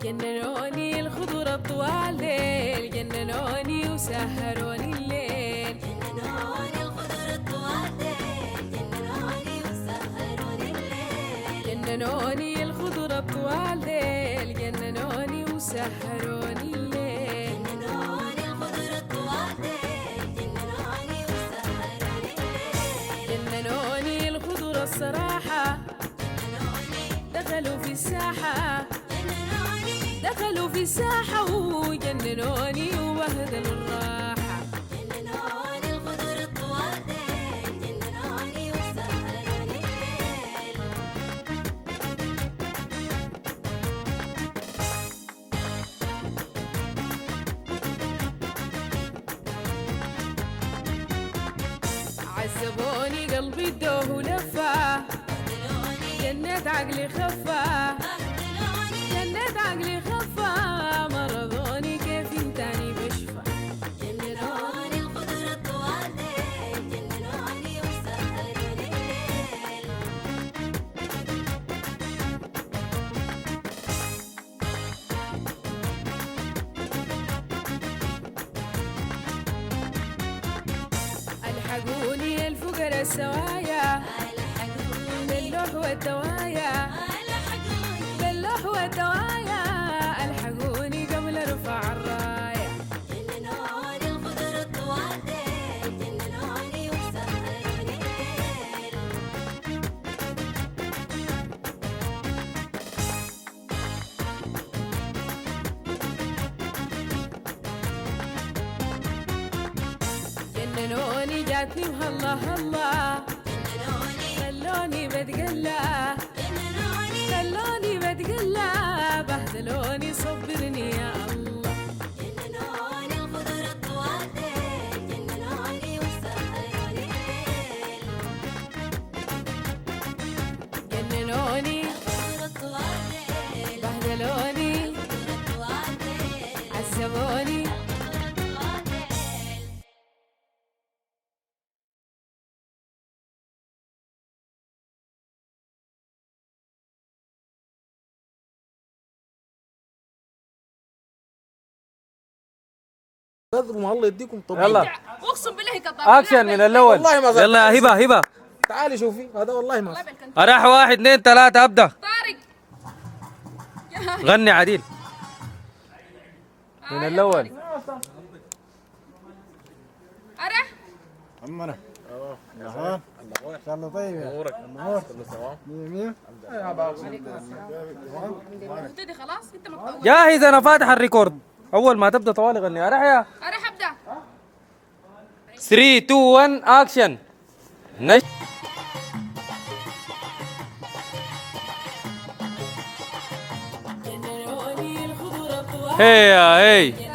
جننوني الخضرة طوال الليل، جننوني وسهروني الليل، جننوني الخضرة طوال الليل، جننوني وسهروني الليل، جننوني الخضرة طوال الليل، جننوني وسهروني الليل، جننوني الخضرة طوال الليل، جننوني وسهروني الليل، جننوني الخضرة الصراحة، دخلوا في الساحة، دخلوا في الساحة وجننوني وبهدلوا الراحة، جننوني الخضرة طوال الليل، جننوني وسهروني الليل. عذبوني قلبي ادوه ولفه، جنيت عقلي خفه، جنيت عقلي خفه، مرضوني كيف انتاني بشفى، جننوني الخضرة طوال الليل، جننوني وسهروني الليل. الحقوني الفقراء السوايا، باللوح والدوايا، باللوح والدوايا، الحقوني قبل ارفع الراية، جننوني الخضرة طوال الليل، جننوني وسهروني الليل. جننوني جاتني وهلا هلا، خلوني بتقلى، خلوني بتقلى، بهدلوني صبرني يا الله، جننوني الخضرة طوال الليل، جننوني وسهروني الليل. جننوني الخضرة طوال الليل، بهدلوني الخضرة طوال الليل، عذبوني. الخضرة طوال الليل. لازم الله يديكم طب. يلا اقسم بالله كذاب، اكشن من الاول. والله ما زال. يلا يا هبه هبه. تعالي شوفي هذا والله ما زال. اراح 1 2 3 ابدا. طارق غني عديل من الاول. أرح عمنا نهار ان شاء الله طيب يا امورك نهار كله تمام. مية ابتدي خلاص، انت ما تطول. جاهز انا فاتح الريكورد. اول ما تبدا طوالي غني. اراح يا أرح ابدا. 3 2 1 اكشن. جننوني الخضرة طوال، هي يا هي